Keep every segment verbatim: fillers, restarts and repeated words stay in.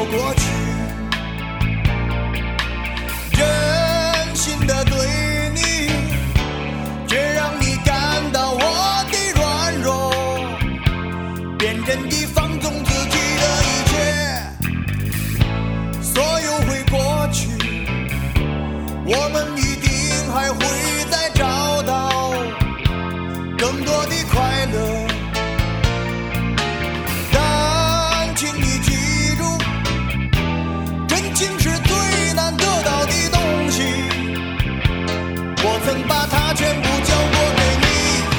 过去，真心的对你，却让你感到我的软弱，变真地放纵自己的一切，所有会过去，我们一定还会再找到更多的快乐。但请你记住，真情是最难得到的东西，我曾把它全部交过给你。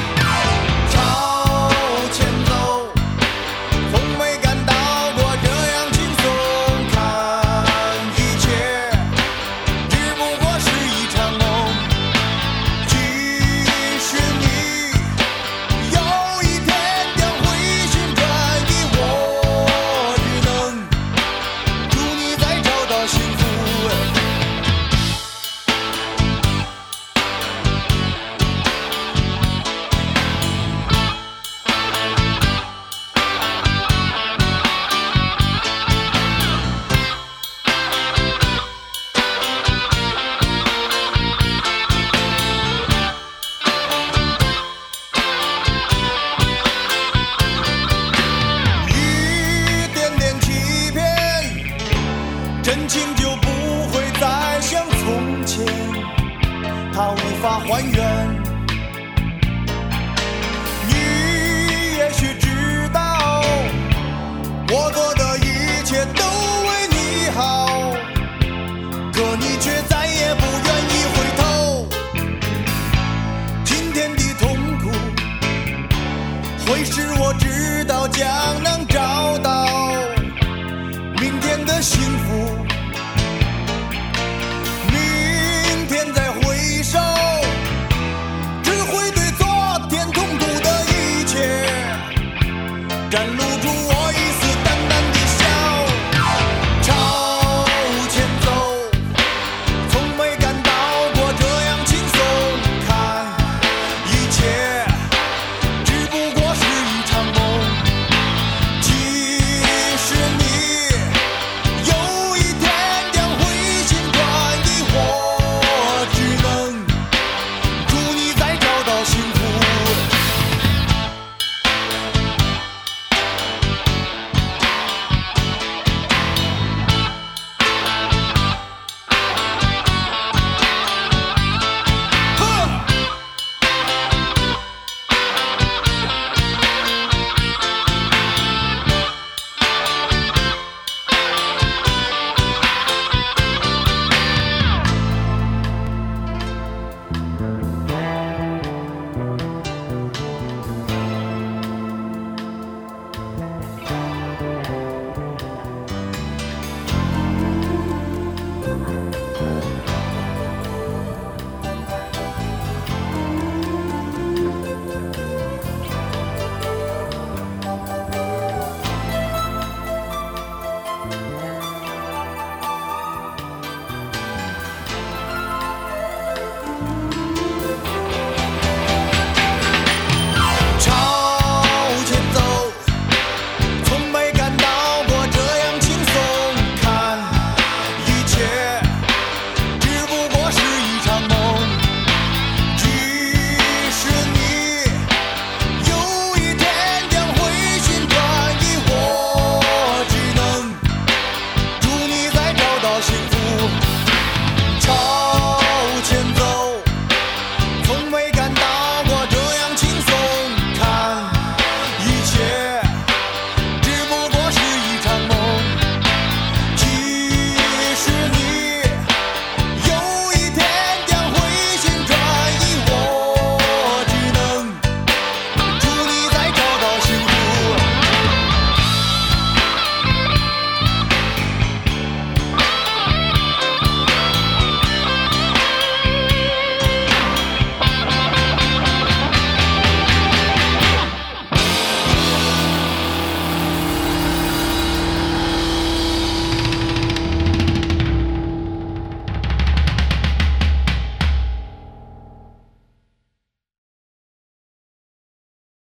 朝前走，从没感到过这样轻松，看一切只不过是一场梦。其实你有一天将会旋转移，我只能祝你再找到幸福。一点点欺骗，真情就不会再像从前，它无法还原。你也许知道，我做的一切都为你好，可你却再也不愿意回头。今天的痛苦，会使我知道将能找